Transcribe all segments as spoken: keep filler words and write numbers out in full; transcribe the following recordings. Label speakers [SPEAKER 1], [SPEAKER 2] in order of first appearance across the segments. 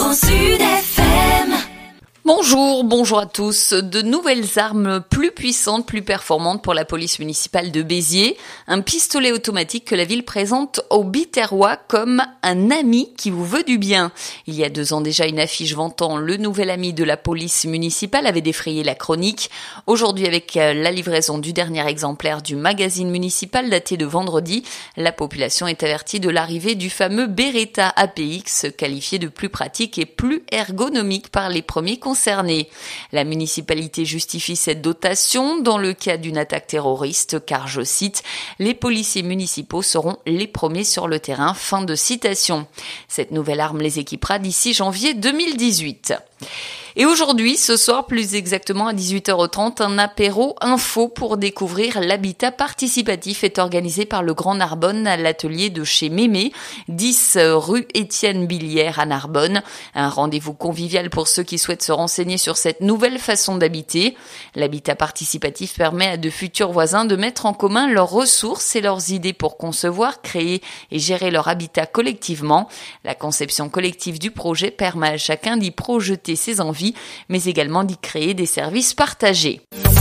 [SPEAKER 1] Grand Sud F M.
[SPEAKER 2] Bonjour, bonjour à tous. De nouvelles armes plus puissantes, plus performantes pour la police municipale de Béziers. Un pistolet automatique que la ville présente aux Biterrois comme un ami qui vous veut du bien. Il y a deux ans déjà, une affiche vantant le nouvel ami de la police municipale avait défrayé la chronique. Aujourd'hui, avec la livraison du dernier exemplaire du magazine municipal daté de vendredi, la population est avertie de l'arrivée du fameux Beretta A P X, qualifié de plus pratique et plus ergonomique par les premiers concernés. La municipalité justifie cette dotation dans le cas d'une attaque terroriste, car, je cite, « les policiers municipaux seront les premiers sur le terrain ». Fin de citation. Cette nouvelle arme les équipera d'ici janvier deux mille dix-huit. Et aujourd'hui, ce soir, plus exactement à dix-huit heures trente, un apéro info pour découvrir l'habitat participatif est organisé par le Grand Narbonne à l'atelier de chez Mémé, dix rue Étienne Billière à Narbonne. Un rendez-vous convivial pour ceux qui souhaitent se renseigner sur cette nouvelle façon d'habiter. L'habitat participatif permet à de futurs voisins de mettre en commun leurs ressources et leurs idées pour concevoir, créer et gérer leur habitat collectivement. La conception collective du projet permet à chacun d'y projeter ses envies, mais également d'y créer des services partagés.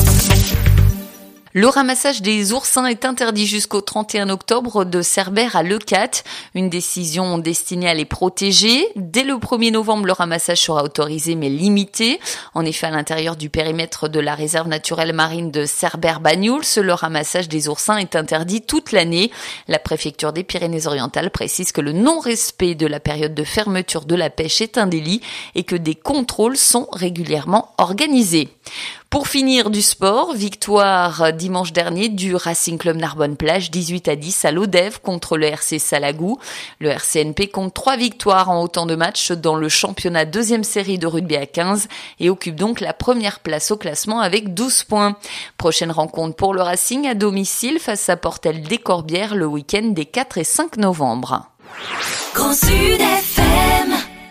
[SPEAKER 2] Le ramassage des oursins est interdit jusqu'au trente et un octobre de Cerbère à Leucate, une décision destinée à les protéger. Dès le premier novembre, le ramassage sera autorisé mais limité. En effet, à l'intérieur du périmètre de la réserve naturelle marine de Cerbère-Bagnouls, le ramassage des oursins est interdit toute l'année. La préfecture des Pyrénées-Orientales précise que le non-respect de la période de fermeture de la pêche est un délit et que des contrôles sont régulièrement organisés. Pour finir, du sport, victoire dimanche dernier du Racing Club Narbonne-Plage, dix-huit à dix à l'Odève contre le R C Salagou. Le R C N P compte trois victoires en autant de matchs dans le championnat deuxième série de rugby à quinze et occupe donc la première place au classement avec douze points. Prochaine rencontre pour le Racing à domicile face à Portel des Corbières le week-end des quatre et cinq novembre.
[SPEAKER 1] Grand Sud F M.